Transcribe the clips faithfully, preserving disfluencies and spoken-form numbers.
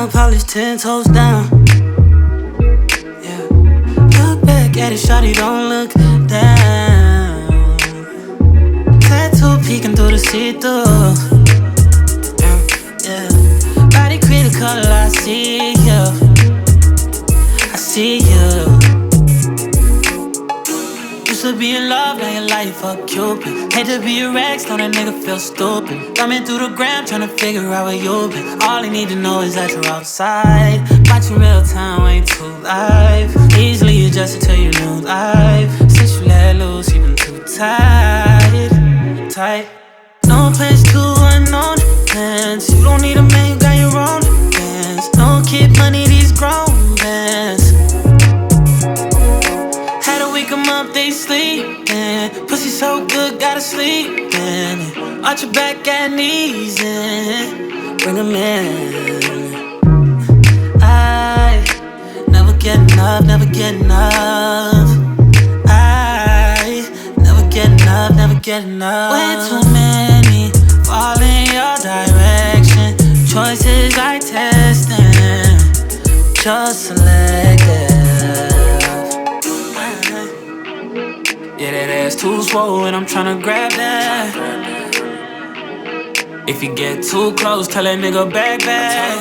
Nail polish ten toes down. Yeah. Look back at it, shawty, don't look down. Tattoo peeking through the see-through. Yeah, yeah. Body create a color, I see you. I see you. Used to be in love, now your life a Cupid. Hate to be a ex, know that nigga feel stupid. Thumbing through the gram, tryna figure out where you been. All I need to know is that you're outside. Watching real time, ain't too live. Easily adjusted to your new life. Since you let loose, you been too tight. Tight. No place to unknown plans. You don't need a man, you got your own plans. No kid money, these grown plans. Had to wake 'em up, they sleepin'. Pussy so good, gotta sleep in. Arch your back at knees and bring 'em in. I never get enough, never get enough. I never get enough, never get enough. Way too many fall in your direction. Choices I testin', just selective. Yeah, that ass too swollen, I'm tryna grab that. If you get too close, tell that nigga back back.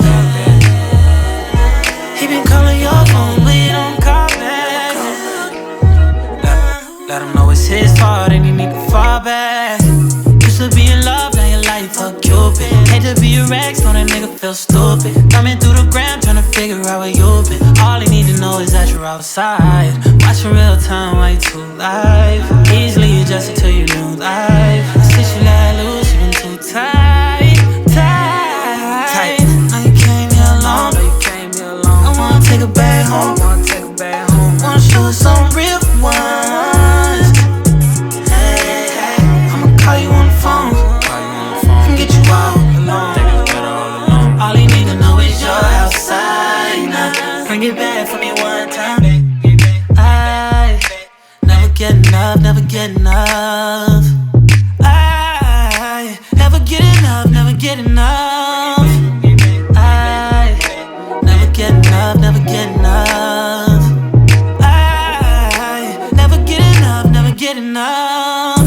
He been calling your phone, but you don't call back. Let, let him know it's his fault and you need to fall back. Used to be in love, now your life a Cupid. Hate to be a ex, know that nigga feel stupid. Thumbing through the gram, tryna figure out where you been. All I need to know is that you're outside. Watching real time, way too live. Easily adjusted to your new life. Since you let loose, you been too tight, tight, tight. Now you came here alone, now you came here alone. I wanna take her back home, I wanna take her back home. Wanna show her some real ones. Hey, hey, I'ma call you on the phone, call you on the phone, and get you all alone. Think it's better all alone. All you need to know is you're outside now. Bring it back for me one time. I never get enough, never get enough. I never get enough, never get enough. I never get enough, never get enough. I never get enough, never get enough.